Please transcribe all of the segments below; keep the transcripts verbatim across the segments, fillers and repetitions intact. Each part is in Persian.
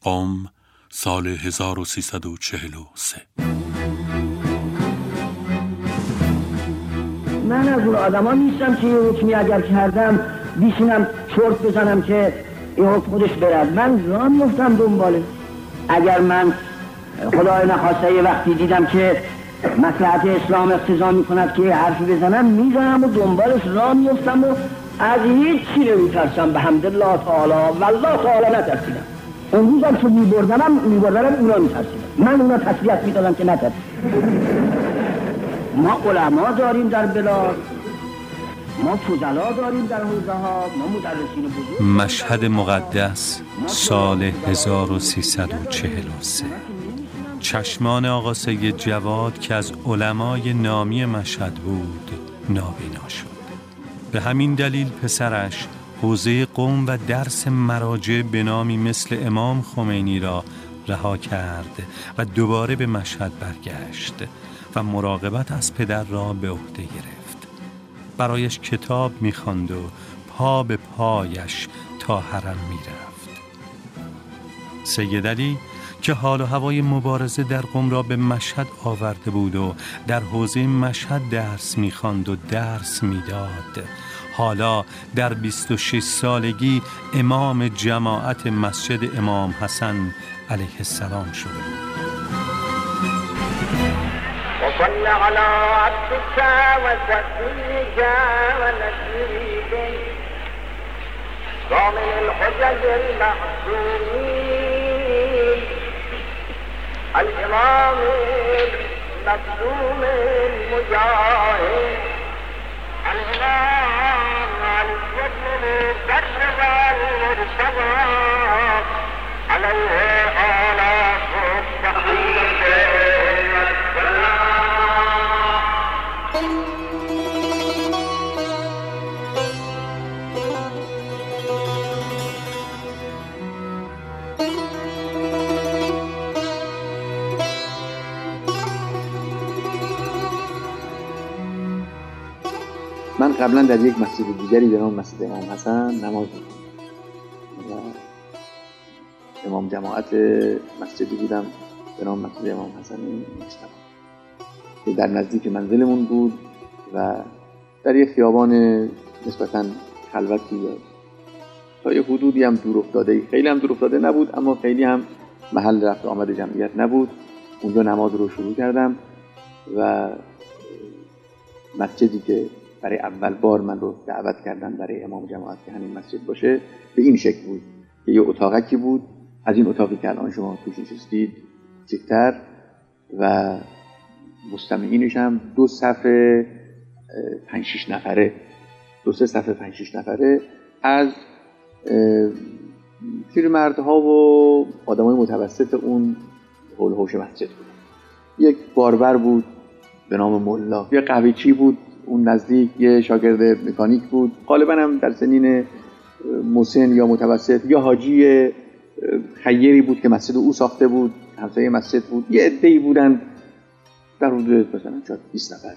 قم سال هزار و سیصد و چهل و سه. من از اون آدم ها نیستم که یه حکمی اگر کردم بیشینم چرت بزنم که این حکم خودش برد. من راه میفتم دنباله. اگر من خدای نخواسته یه وقتی دیدم که مصلحت اسلام اقتضا میکند که یه حرفی بزنم میزنم و دنبالش راه میفتم و از هیچ چی نمیترسم به حمدالله تعالی والله تعالی نترسیدم. اون روزم که میبردنم میبردنم اونا میترسیدم. من اونا تسلیت میدادم که نترسیدم. ما علما داریم در بلاد، ما فضلا داریم در حوزه ها، ما مدرسین بزرگ. مشهد مقدس سال هزار و سیصد و چهل و سه. چشمان آقا سید جواد که از علمای نامی مشهد بود نابینا شد. به همین دلیل پسرش حوزه قم و درس مراجع به نامی مثل امام خمینی را رها کرد و دوباره به مشهد برگشت و مراقبت از پدر را به عهده گرفت. برایش کتاب می‌خواند و پا به پایش تا حرم می‌رفت. سید علی که حال و هوای مبارزه در قم را به مشهد آورده بود و در حوزه مشهد درس می‌خواند و درس می‌داد، حالا در بیست و شش سالگی امام جماعت مسجد امام حسن علیه السلام شده بود. وصل على عبدك وسفيك ونسيك ضامن الحجج المعصومين الإمام المكتوم المجاهد الإمام الوجه الكرم والمرتضى عليه آلاف التحية. من قبلا در یک مسجد دیگری به نام مسجد امام حسن نماز می‌خواندم و امام جماعت مسجدی بودم به نام مسجد امام حسن مجتبی که در نزدیک منزلمون بود و در یک خیابان نسبتاً خلوتی یا تا یه حدودی هم دور افتاده، خیلی هم دور افتاده نبود اما خیلی هم محل رفت آمد جمعیت نبود. اونجا نماز رو شروع کردم و مسجدی که برای اول بار من رو دعوت کردن برای امام جماعت که همین مسجد باشه به این شکل بود که یه اتاقکی بود از این اتاقی که الان شما توش نشستید کوچکتر و مستمعینش هم دو صفحه پنج شش نفره دو سه صفحه پنج شش نفره از پیرمردها و آدمای متوسط اون حول و حوش مسجد بود. یک باربر بود به نام ملا، یه قهوه‌چی بود اون نزدیک، یه شاگرد مکانیک بود غالبا هم در سنین مسن یا متوسط، یا حاجی خیری بود که مسجد او ساخته بود همسایه مسجد بود. یه عده‌ای بودن در حدود مثلا شاید بیست نفر.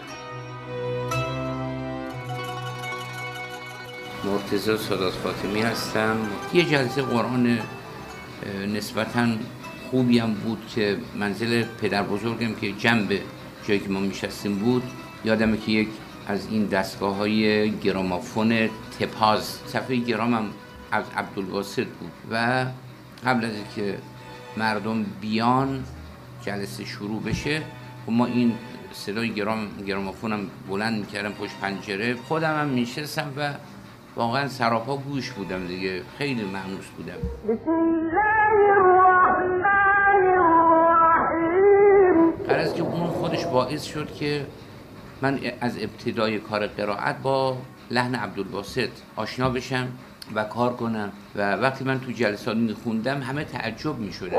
مرتضی سادات فاطمی هستم. یه جلسه قرآن نسبتاً خوبی هم بود که منزل پدر بزرگم که جنب جایی که ما میشستیم بود، یادمه که یک از این دستگاه های گرامافون تپاز صفحه گرامم از عبدالباسط بود و قبل از اینکه مردم بیان جلسه شروع بشه و ما این صدای گرام گرامافونم بلند میکردم پشت پنجره، خودم هم میشستم و واقعا سراپا گوش بودم دیگه، خیلی مانوس بودم. بسم الله الرحمن الرحیم. غرض که اون خودش باعث شد که من از ابتدای کار قرائت با لحن عبدالباسط آشنا بشم و کار کنم و وقتی من تو جلسات میخوندم همه تعجب میشدن.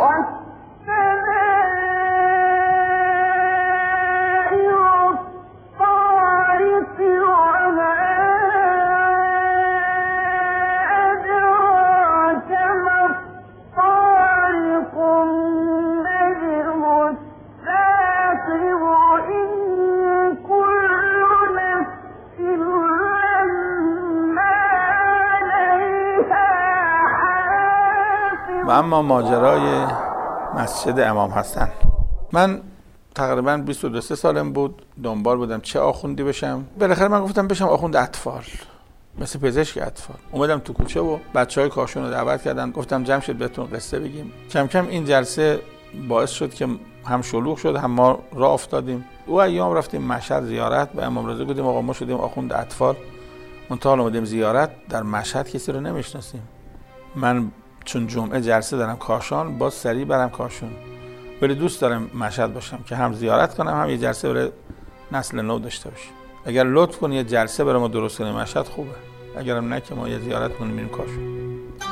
و اما ماجرای مسجد امام حسن، من تقریبا بیست و دو سالم بود، دنبال بودم چه آخوندی بشم. بالاخره من گفتم بشم آخوند اطفال، مثل پزشک اطفال. اومدم تو کوچه و بچهای کاشون رو دعوت کردن، گفتم جمع شد بهتون قصه بگیم. کم کم این جلسه باعث شد که هم شلوغ شد هم ما راه افتادیم. او ایام رفتیم مشهد زیارت به امام رضا، گفتیم آقا ما شدیم آخوند اطفال، منتها اومدیم زیارت، در مشهد کسی رو نمیشناسیم. من چون جمعه جلسه دارم کاشان، باز سریع برم کاشون، ولی دوست دارم مشهد باشم که هم زیارت کنم هم یه جلسه برای نسل نو داشته باشیم. اگر لطف کنی یه جلسه برای ما درست کنیم مشهد خوبه، اگرم نه که ما یه زیارت کنیم میریم کاشون.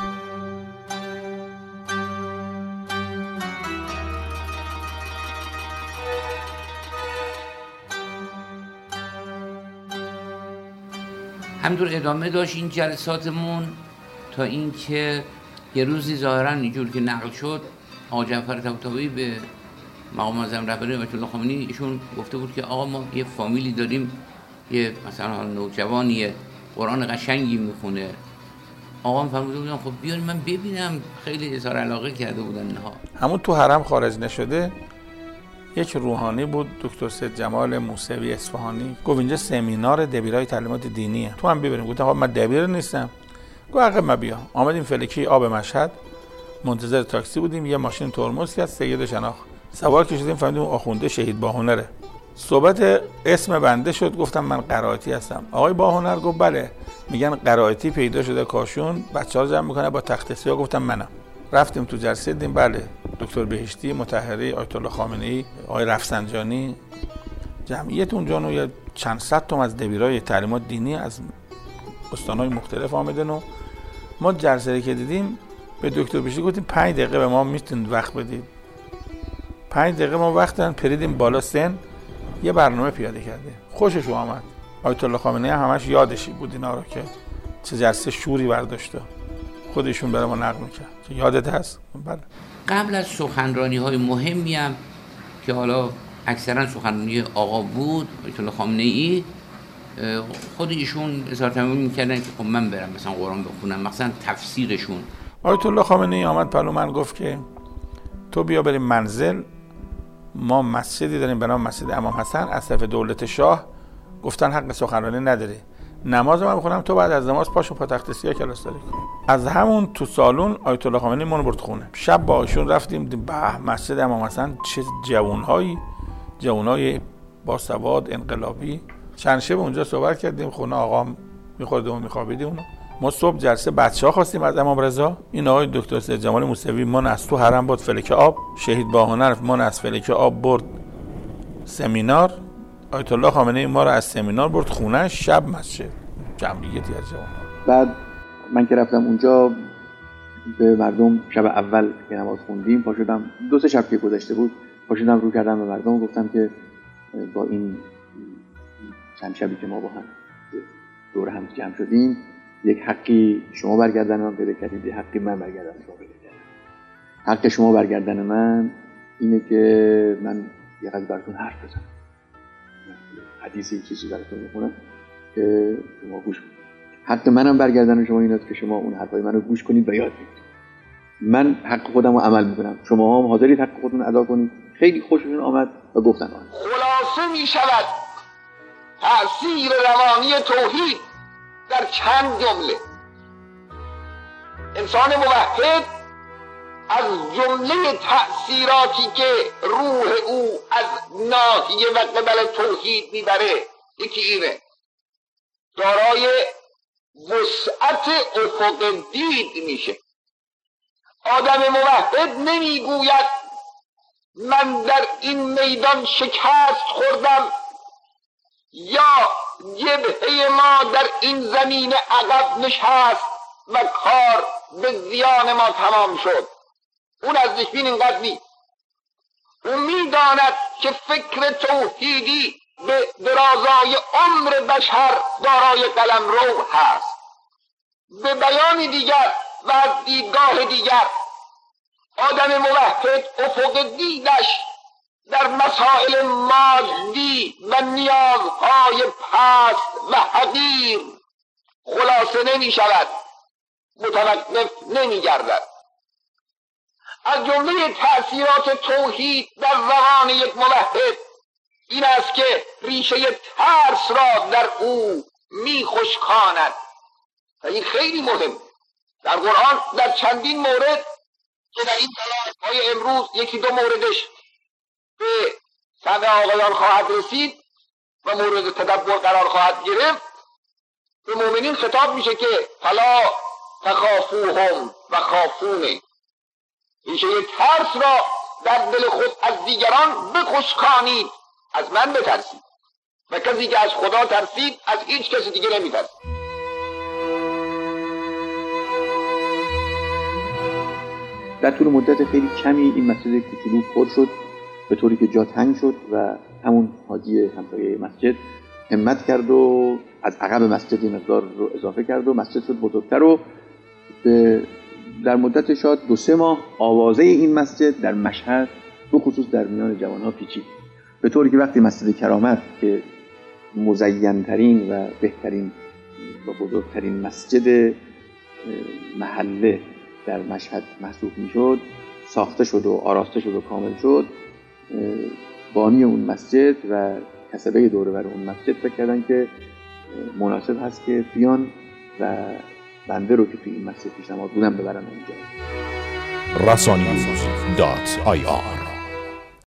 همینطور ادامه داشت این جلساتمون تا اینکه یه روزی ظاهرا اینجور که نقل شد آقا جعفر طباطبایی به مقام معظم رهبری آیت الله خامنه‌ای ایشون گفته بود که آقا ما یه فامیلی داریم، یه مثلا نوجوانی قرآن قشنگی میخونه. آقا هم فرموده بودن خب بیاریم من ببینم، خیلی اظهار علاقه کرده بودن اینها. همون تو حرم خارج نشده یک روحانی بود، دکتر سید جمال موسوی اصفهانی، گفت اینجا سمینار دبیرای تعلیمات دینیه، تو هم ببریم. گفتم من دبیر نیستم. گفت عقب ما بیا. آمدیم فلکی آب مشهد، منتظر تاکسی بودیم، یه ماشین ترمز کرد، سید شناخت سوار کشیدیم، فهمیدیم آخونده شهید باهنره. صحبت اسم بنده شد، گفتم من قرائتی هستم. آقای باهنر گفت بله، میگن قرائتی پیدا شده کاشون، بچه‌ها رو جمع میکنه با تخت سیاه. گفتم منم. رفتیم تو جلسه دیدیم بله دکتر بهشتی، مطهری، آیت الله خامنه‌ای، آقای رفسنجانی، جمعیت اونجا نو یه چند صد تا از دبیرای تعلیمات دینی از استان‌های مختلف آمدن و ما جلسه که دیدیم به دکتر بهشتی گفتیم پنج دقیقه به ما میتونید وقت بدید. پنج دقیقه ما وقت دادن، پریدیم بالا سن، یه برنامه پیاده کردیم. خوشش اومد. آیت الله خامنه‌ای همش یادشی بود اینا رو که چه جلسه شوری برداشته، خودشون برای ما نقل می‌کرد. که یادت هست؟ بله. قبل از سخنرانی‌های مهمی هم که حالا اکثرا سخنرانی آقا بود، آیت الله خامنه‌ای، خود ایشون اظهار تمایل می‌کردن که خب من برم مثلا قرآن بخونم، مثلا تفسیرشون. آیت الله خامنه‌ای آمد پلو من گفت که تو بیا بریم منزل، ما مسجدی داریم به نام مسجد امام حسن، از طرف دولت شاه گفتن حق سخنرانی نداری، نماز من بخونم، تو بعد از نماز پاشو پا تخت سیاه کلاس داری. از همون تو سالن آیت الله خامنه‌ای منو برد خونه. شب با ایشون رفتیم به مسجد امام حسن، چه جوانهایی، جوانای با سواد انقلابی. چند شب اونجا صحبت کردیم، خونه آقا میخوردیم و میخوابیدیم. ما صبح جلسه بچه‌ها خواستیم از امام رضا، این آقای دکتر سید جمال موسوی من از تو حرم بود فلک آب، شهید باهنر من از فلک آب برد سمینار، آیت الله خامنه‌ای ما رو از سمینار برد خونه، شب مسجد، جمعیتی از جوان. بعد من که رفتم اونجا به مردم شب اول که نماز خوندیم پا شدم، دو سه شب که گذشته بود، پا شدم رو کردم به مردم و گفتم که با این چند شبی که ما با هم دور هم جمع شدیم، یک حقی شما برگردن من پیدا کردید، یک حقی من برگردن شما پیدا کردم. حق شما برگردن من اینه که من یک از براتون حرف بزنم، حدیثی چیزی براتون میخونم که شما گوش کنید. حق منم برگردن شما اینه که شما اون حرفای منو گوش کنید و یاد بگیرید. من حق خودم رو عمل میکنم، شما هم حاضرید حق خودتون ادا کنید. خیلی خوششون آمد و گفتن آن خلاصه می شود تأثیر روانی توحید در چند جمله. انسان موحد از جمله تأثیراتی که روح او از ناحیه و قبل توحید میبره یکی اینه، دارای وسعت افق دید میشه. آدم موحد نمیگوید من در این میدان شکست خوردم یا جبهه ما در این زمین عقب نشست و کار به زیان ما تمام شد. اون از دشبین اینقدر نیست. اون میداند که فکر توحیدی به درازای عمر بشر دارای قلمرو هست. به بیان دیگر و از دیدگاه دیگر آدم موحد افق دیدش در مسائل مادی و نیازهای پست و حقیر خلاصه نمی شود، متوقف نمی گردد. از جمله تأثیرات توحید در روان یک موحد این است که ریشه ترس را در او میخشکاند و این خیلی مهم. در قرآن در چندین مورد که در این کلام‌های امروز یکی دو موردش به سمع آقایان خواهد رسید و مورد تدبر قرار خواهد گرفت، به مؤمنین خطاب میشه که فلا تخافوهم و خافونه، ریشه ترس را در دل خود از دیگران بخشکانید، از من بترسید و کسی که از خدا ترسید از هیچ کسی دیگه نمیترسید. در طول مدت خیلی کمی این مسجد کوچولو پر شد به طوری که جا تنگ شد و همون حاجی همسایه مسجد همت کرد و از عقب مسجد مقدار رو اضافه کرد و مسجد شد بزرگتر و به در مدت شاید دو سه ماه آوازه این مسجد در مشهد به خصوص در میان جوان‌ها پیچید، به طوری که وقتی مسجد کرامت که مزین‌ترین و بهترین و بزرگترین مسجد محله در مشهد محسوب میشد ساخته شد و آراسته شد و کامل شد، بانی اون مسجد و کسبه دور و بر اون مسجد فکر کردن که مناسب هست که بیان و بنده رو که توی این مسجد پیشنهاد بودم ببرن اونجا. رسانیوز دات آی آر